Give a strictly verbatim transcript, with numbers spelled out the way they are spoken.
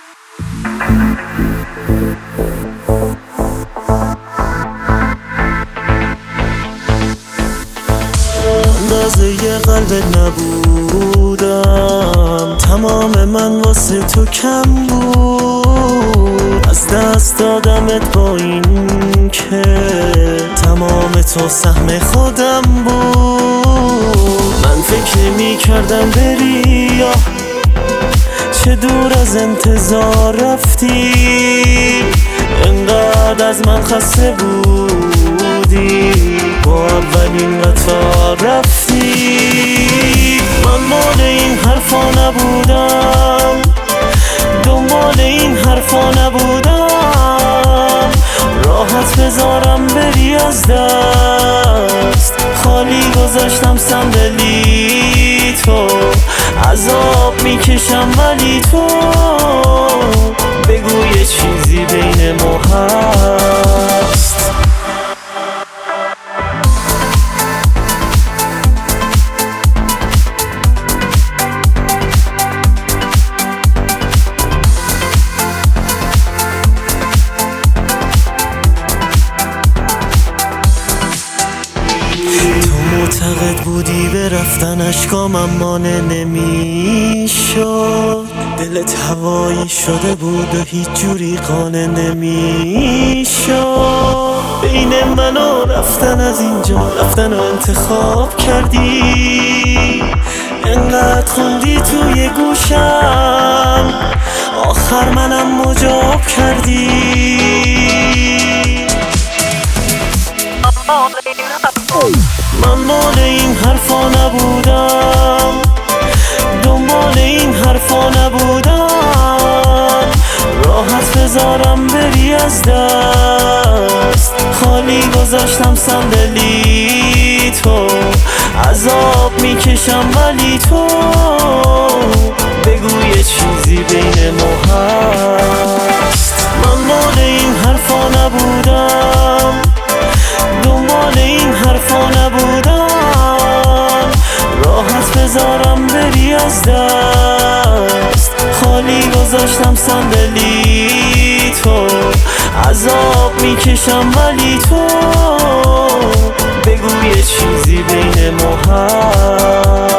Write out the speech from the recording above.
اندازه قلبت نبودم، تمام من واسه تو کم بود. از دست دادمت با این که تمام تو سهم خودم بود. من فکر می کردم بری یا چه دور از انتظار رفتی، انقدر از من خسته بودی با اولین قطار رفتی. من مال این حرفا نبودم، دنبال این حرفا نبودم، راحت بذارم بری از دست. خالی گذاشتم صندلی تو، عذاب میکشم ولی تو بگو یه چیزی بین ما هست. معتقد بودی به رفتن اشکامم مانع نمیشد، دلت هوایی شده بود و هیچ جوری قانع نمیشد. بین من و رفتن از اینجا رفتن و انتخاب کردی، انقدر خوندی توی گوشم آخر منم مجاب کردی. من مال این حرفا نبودم، دنبال این حرفا نبودم، راحت بذارم بری از دست. خالی گذاشتم صندلی تو، عذاب میکشم ولی تو بگو یه چیزی بین ما هست. من مال این حرفا نبودم، دنبال این حرفا نبودم، راحت بذارم بری از دست. خالی گذاشتم صندلی تو، عذاب میکشم ولی تو بگو یه چیزی بین ما هست.